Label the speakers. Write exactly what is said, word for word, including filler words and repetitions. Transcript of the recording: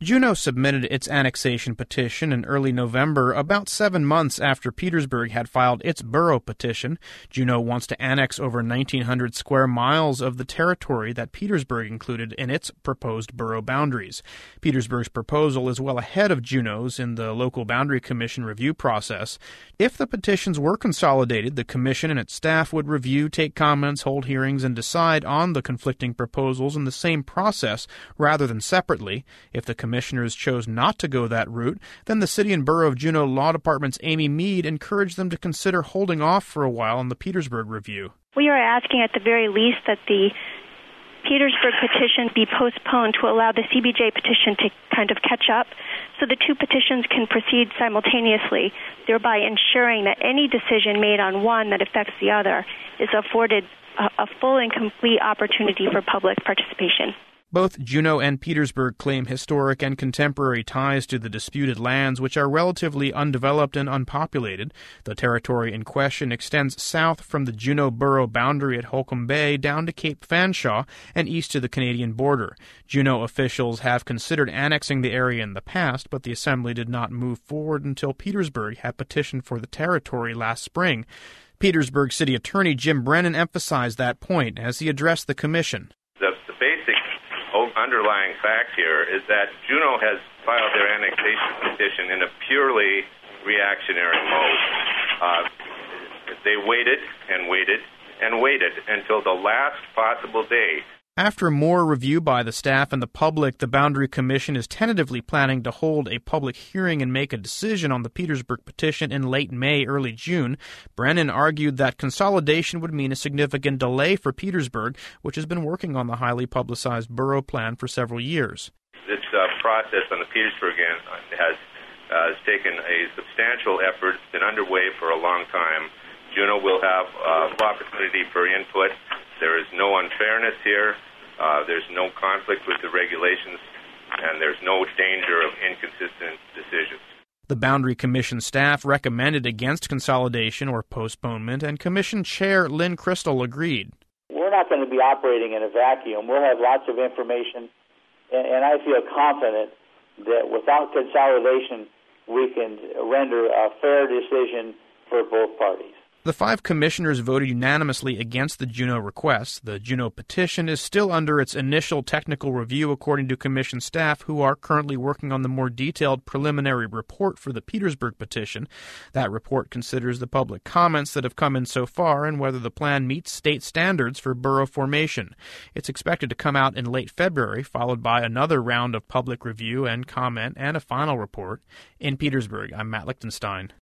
Speaker 1: Juneau submitted its annexation petition in early November, about seven months after Petersburg had filed its borough petition. Juneau wants to annex over nineteen hundred square miles of the territory that Petersburg included in its proposed borough boundaries. Petersburg's proposal is well ahead of Juneau's in the local boundary commission review process. If the petitions were consolidated, the commission and its staff would review, take comments, hold hearings, and decide on the conflicting proposals in the same process rather than separately. If the commissioners chose not to go that route, then the City and Borough of Juneau Law Department's Amy Mead encouraged them to consider holding off for a while on the Petersburg review.
Speaker 2: We are asking at the very least that the Petersburg petition be postponed to allow the C B J petition to kind of catch up so the two petitions can proceed simultaneously, thereby ensuring that any decision made on one that affects the other is afforded a, a full and complete opportunity for public participation.
Speaker 1: Both Juneau and Petersburg claim historic and contemporary ties to the disputed lands, which are relatively undeveloped and unpopulated. The territory in question extends south from the Juneau borough boundary at Holcomb Bay down to Cape Fanshawe and east to the Canadian border. Juneau officials have considered annexing the area in the past, but the Assembly did not move forward until Petersburg had petitioned for the territory last spring. Petersburg City Attorney Jim Brennan emphasized that point as he addressed the commission.
Speaker 3: The, the basic underlying fact here is that Juneau has filed their annexation petition in a purely reactionary mode. Uh, they waited and waited and waited until the last possible day.
Speaker 1: After more review by the staff and the public, the Boundary Commission is tentatively planning to hold a public hearing and make a decision on the Petersburg petition in late May, early June. Brennan argued that consolidation would mean a significant delay for Petersburg, which has been working on the highly publicized borough plan for several years.
Speaker 3: This uh, process on the Petersburg end has, uh, has taken a substantial effort. It's been underway for a long time. Juneau will have uh, opportunity for input. There is no unfairness here. Uh, there's no conflict with the regulations, and there's no danger of inconsistent decisions.
Speaker 1: The Boundary Commission staff recommended against consolidation or postponement, and Commission Chair Lynn Crystal agreed.
Speaker 4: We're not going to be operating in a vacuum. We'll have lots of information, and, and I feel confident that without consolidation, we can render a fair decision for both parties.
Speaker 1: The five commissioners voted unanimously against the Juneau request. The Juneau petition is still under its initial technical review, according to commission staff, who are currently working on the more detailed preliminary report for the Petersburg petition. That report considers the public comments that have come in so far and whether the plan meets state standards for borough formation. It's expected to come out in late February, followed by another round of public review and comment and a final report. In Petersburg, I'm Matt Lichtenstein.